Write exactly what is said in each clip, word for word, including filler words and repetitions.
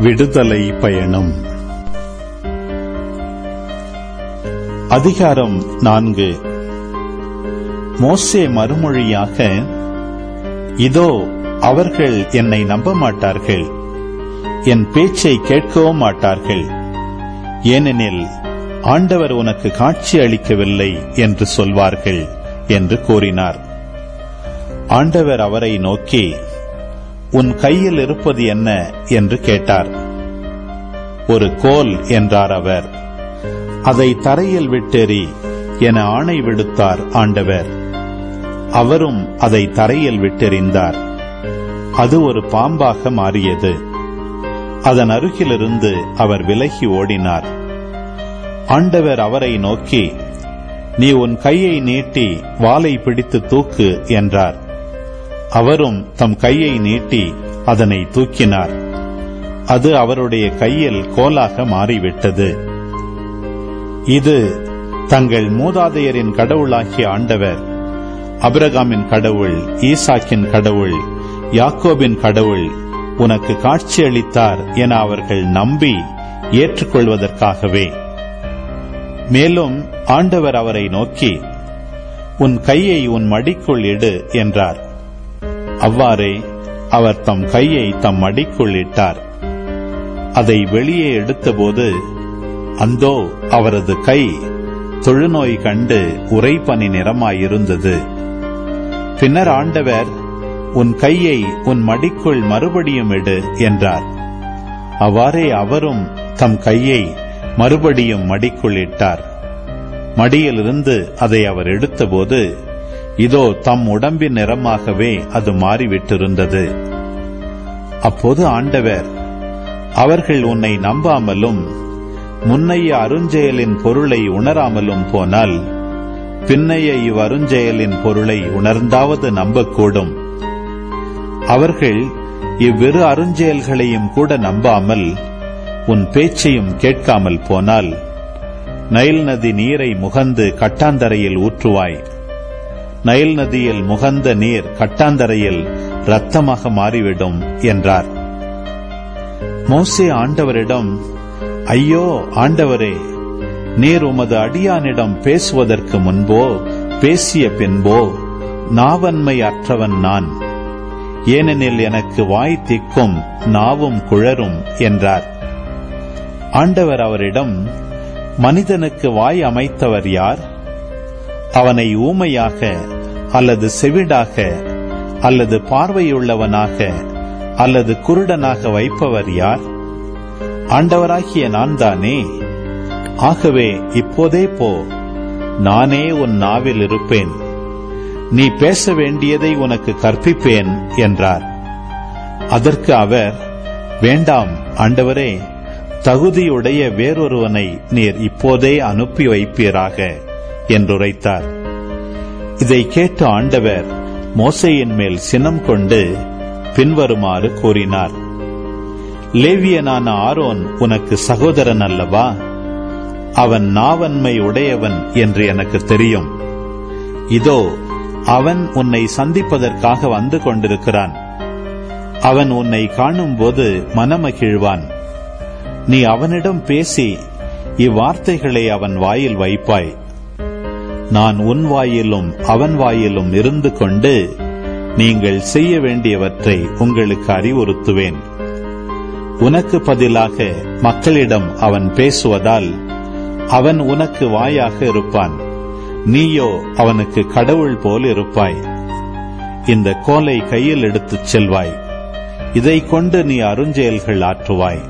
விடுதலை பயணம். அதிகாரம் நான்கு. மோசே மறுமொழியாக, இதோ அவர்கள் என்னை நம்ப மாட்டார்கள், என் பேச்சை கேட்கவும் மாட்டார்கள், ஏனெனில் ஆண்டவர் உனக்கு காட்சி அளிக்கவில்லை என்று சொல்வார்கள் என்று கூறினார். ஆண்டவர் அவரை நோக்கி, உன் கையில் இருப்பது என்ன என்று கேட்டார். ஒரு கோல் என்றார் அவர். அதை தரையில் விட்டெறி என ஆணை விடுத்தார் ஆண்டவர். அவரும் அதை தரையில் விட்டெறிந்தார். அது ஒரு பாம்பாக மாறியது. அதன் அருகிலிருந்து அவர் விலகி ஓடினார். ஆண்டவர் அவரை நோக்கி, நீ உன் கையை நீட்டி வாளை பிடித்து தூக்கு என்றார். அவரும் தம் கையை நீட்டி அதனை தூக்கினார். அது அவருடைய கையில் கோலாக மாறிவிட்டது. இது தங்கள் மூதாதையரின் கடவுளாகிய ஆண்டவர், ஆபிரகாமின் கடவுள், ஈசாக்கின் கடவுள், யாக்கோபின் கடவுள் உனக்கு காட்சியளித்தார் என அவர்கள் நம்பி ஏற்றுக்கொள்வதற்காகவே. மேலும் ஆண்டவர் அவரை நோக்கி, உன் கையை உன் மடிக்குள் இடு என்றார். அவ்வாறே அவர் தம் கையை தம் மடிக்குள் இட்டார். அதை வெளியே எடுத்தபோது, அந்தோ அவரது கை தொழுநோய் கண்டு உறைபனி நிறமாயிருந்தது. பின்னர் ஆண்டவர், உன் கையை உன் மடிக்குள் மறுபடியும் இடு என்றார். அவ்வாறே அவரும் தம் கையை மறுபடியும் மடிக்குள் இட்டார். மடியிலிருந்து அதை அவர் எடுத்தபோது, இதோ தம் உடம்பின் நிறமாகவே அது மாறிவிட்டிருந்தது. அப்போது ஆண்டவர், அவர்கள் உன்னை நம்பாமலும் முன்னைய அருஞ்செயலின் பொருளை உணராமலும் போனால், பின்னைய இவ் அருஞ்செயலின் பொருளை உணர்ந்தாவது நம்பக்கூடும். அவர்கள் இவ்விரு அருஞ்செயல்களையும் கூட நம்பாமல் உன் பேச்சையும் கேட்காமல் போனால், நைல் நதி நீரை முகந்து கட்டாந்தரையில் ஊற்றுவாய். நைல் நதியில் முகந்த நீர் கட்டாந்தரையில் இரத்தமாக மாறிவிடும் என்றார். மோசே ஆண்டவரிடம், ஐயோ ஆண்டவரே, நீர் உமது அடியானிடம் பேசுவதற்கு முன்போ பேசிய பின்போ நாவன்மை அற்றவன் நான். ஏனெனில் எனக்கு வாய் திக்கும் நாவும் குழரும் என்றார். ஆண்டவர் அவரிடம், மனிதனுக்கு வாய் அமைத்தவர் யார்? அவனை ஊமையாக அல்லது செவிடாக அல்லது பார்வையுள்ளவனாக அல்லது குருடனாக வைப்பவர் யார்? ஆண்டவராகிய நான் தானே. ஆகவே இப்போதே போ, நானே உன் நாவில் இருப்பேன். நீ பேச வேண்டியதை உனக்கு கற்பிப்பேன் என்றார். அதற்கு அவர், வேண்டாம் ஆண்டவரே, தகுதியுடைய வேறொருவனை நீர் இப்போதே அனுப்பி வைப்பீராக என்றுரைத்தார். இதை கேட்ட ஆண்டவர் மோசேயின் மேல் சினம் கொண்டு பின்வருமாறு கூறினார். லேவியனான ஆரோன் உனக்கு சகோதரன் அல்லவா? அவன் நாவன்மை உடையவன் என்று எனக்கு தெரியும். இதோ அவன் உன்னை சந்திப்பதற்காக வந்து கொண்டிருக்கிறான். அவன் உன்னை காணும்போது மனமகிழ்வான். நீ அவனிடம் பேசி இவ்வார்த்தைகளை அவன் வாயில் வைப்பாய். நான் உன் வாயிலும் அவன் வாயிலும் இருந்து கொண்டு நீங்கள் செய்ய வேண்டியவற்றை உங்களுக்கு அறிவுறுத்துவேன். உனக்கு பதிலாக மக்களிடம் அவன் பேசுவதால் அவன் உனக்கு வாயாக இருப்பான். நீயோ அவனுக்கு கடவுள் போல் இருப்பாய். இந்த கோலை கையில் எடுத்துச் செல்வாய். இதை கொண்டு நீ அருஞ்செயல்கள் ஆற்றுவாய்.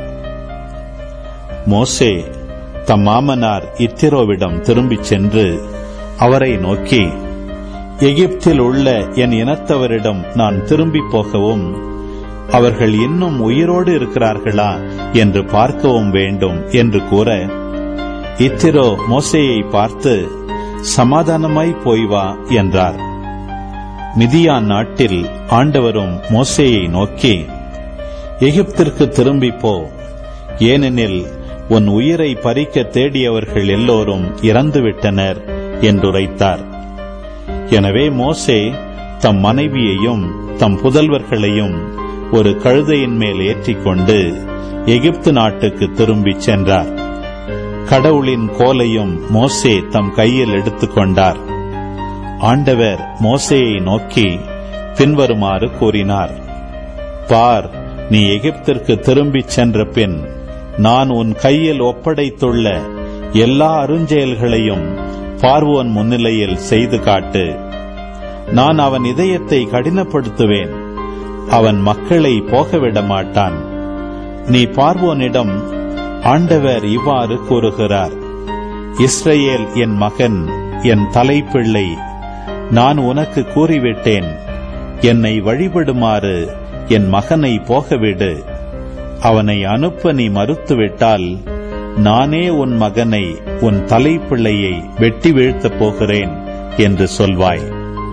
மோசே தம் மாமனார் இத்திரோவிடம் திரும்பிச் சென்று அவரை நோக்கி, எகிப்தில் உள்ள என் இனத்தவரிடம் நான் திரும்பி போகவும் அவர்கள் இன்னும் உயிரோடு இருக்கிறார்களா என்று பார்க்கவும் வேண்டும் என்று கூற, இத்திரோ மோசேயை பார்த்து, சமாதானமாய் போய் வா என்றார். மிதியான் நாட்டில் ஆண்டவரும் மோசேயை நோக்கி, எகிப்திற்கு திரும்பி போ, ஏனெனில் உன் உயிரை பறிக்க தேடியவர்கள் எல்லோரும் இறந்துவிட்டனர் என்றுரைத்தார். எனவே மோசே தம் மனைவியையும் தம் புதல்வர்களையும் ஒரு கழுதையின் மேல் ஏற்றிக்கொண்டு எகிப்து நாட்டுக்கு திரும்பிச் சென்றார். கடவுளின் கோலையும் மோசே தம் கையில் எடுத்துக்கொண்டார். ஆண்டவர் மோசேயை நோக்கி பின்வருமாறு கூறினார்: பார், நீ எகிப்திற்கு திரும்பிச் சென்ற பின் நான் உன் கையில் ஒப்படைத்துள்ள எல்லா அருஞ்செயல்களையும் பார்வோன் முன்னிலையில் செய்து காட்டு. நான் அவன் இதயத்தை கடினப்படுத்துவேன், அவன் மக்களை போகவிட மாட்டான். நீ பார்வோனிடம், ஆண்டவர் இவ்வாறு கூறுகிறார்: இஸ்ரவேல் என் மகன், என் தலைப்பிள்ளை, நான் உனக்கு கூறிவிட்டேன், என்னை வழிபடுமாறு என் மகனை போகவிடு. அவனை அனுப்ப நீ மறுத்துவிட்டால் நானே உன் மகனை, உன் தலைப்பிள்ளையை வெட்டி வீழ்த்தப் போகிறேன் என்று சொல்வாய்.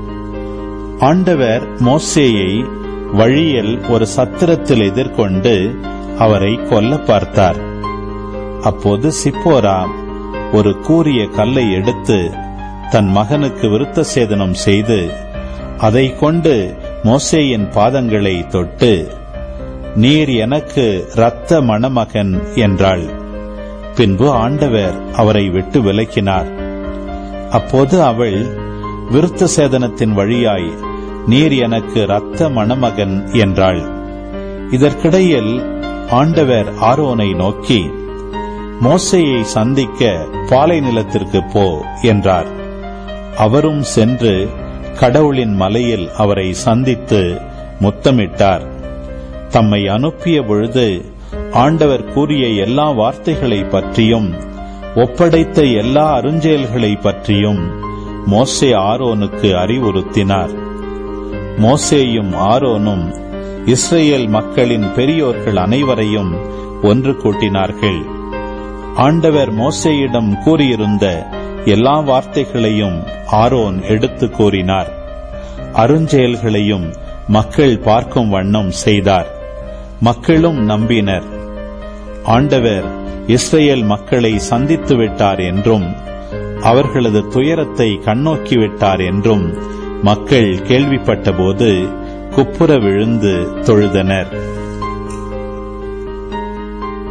ஆண்டவர் மோசேயை வழியில் ஒரு சத்திரத்தில் எதிர்கொண்டு அவரை கொல்ல பார்த்தார். அப்போது சிப்போரா ஒரு கூரிய கல்லை எடுத்து தன் மகனுக்கு விருத்த சேதனம் செய்து அதை கொண்டு மோசேயின் பாதங்களை தொட்டு, நீர் எனக்கு இரத்த மணமகன் என்றாள். பின்பு ஆண்டவர் அவரை விட்டு விலக்கினார். அப்போது அவள் விருத்த சேதனத்தின் வழியாய், நீர் எனக்கு இரத்த மணமகன் என்றாள். இதற்கிடையில் ஆண்டவர் ஆரோனை நோக்கி, மோசேயை சந்திக்க பாலை நிலத்திற்கு போ என்றார். அவரும் சென்று கடவுளின் மலையில் அவரை சந்தித்து முத்தமிட்டார். தம்மை அனுப்பிய பொழுது ஆண்டவர் கூறிய எல்லா வார்த்தைகளை பற்றியும் ஒப்படைத்த எல்லா அருஞ்செயல்களை பற்றியும் மோசே ஆரோனுக்கு அறிவுறுத்தினார். மோசேயும் ஆரோனும் இஸ்ரேல் மக்களின் பெரியோர்கள் அனைவரையும் ஒன்று கூட்டினார்கள். ஆண்டவர் மோசேயிடம் கூறியிருந்த எல்லா வார்த்தைகளையும் ஆரோன் எடுத்து கூறினார். அருஞ்செயல்களையும் மக்கள் பார்க்கும் வண்ணம் செய்தார். மக்களும் நம்பினர். ஆண்டவர் இஸ்ரேல் மக்களை சந்தித்து விட்டார் என்றும் அவர்களது துயரத்தை கண்ணோக்கிவிட்டார் என்றும் மக்கள் கேள்விப்பட்டபோது குப்புற விழுந்து தொழுதனர்.